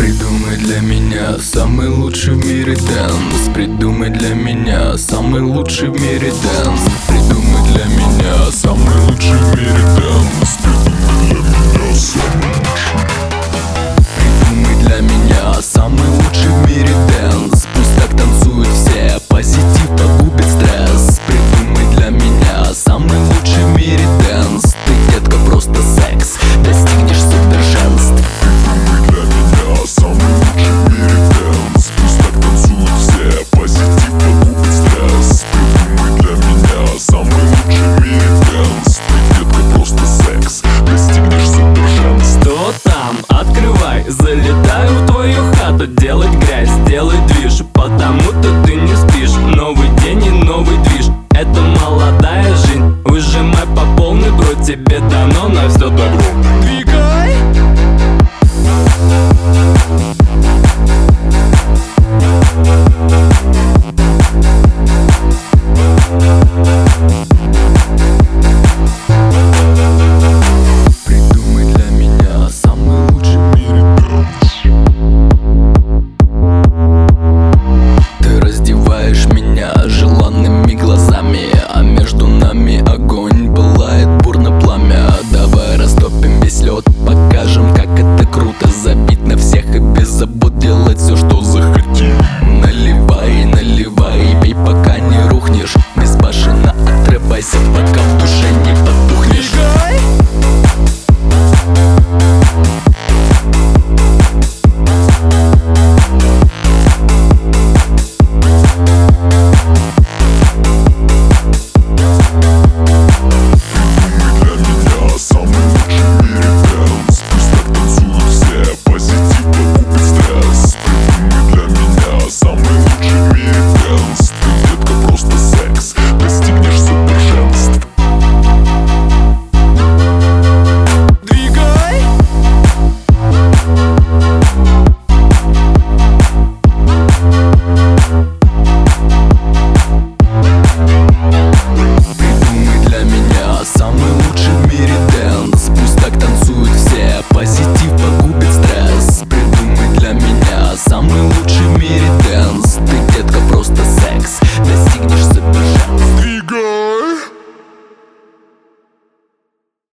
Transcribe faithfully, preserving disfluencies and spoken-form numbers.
Придумай для меня самый лучший в мире дэнс. Придумай для меня самый лучший в мире дэнс. Придумай для меня самый лучший в мире дэнс. Придумай для меня самый лучший в мире дэнс. Пусть так танцуют все, позитив погубит стресс. Придумай для меня самый лучший в мире дэнс. Ты, детка, просто секс, достигнешь совершенств. Придумай для меня самый лучший в мире дэнс. Пусть так танцуют все, позитив погубит стресс. Придумай для меня самый лучший в мире дэнс. Ты, детка, просто секс, достигнешь совершенств. Что там? Открывай, залетаю в твою хату. Делать грязь, делать движ, потому-то ты не спишь. Новый день и новый движ, это молодая жизнь. Выжимай по полной, бро, тебе дано на все добро. Двигай! Придумай для меня самый лучший в мире дэнс. Ты раздеваешь меня желанными глазами, а между нами огонь пылает бурно пламя. Давай растопим весь лед, покажем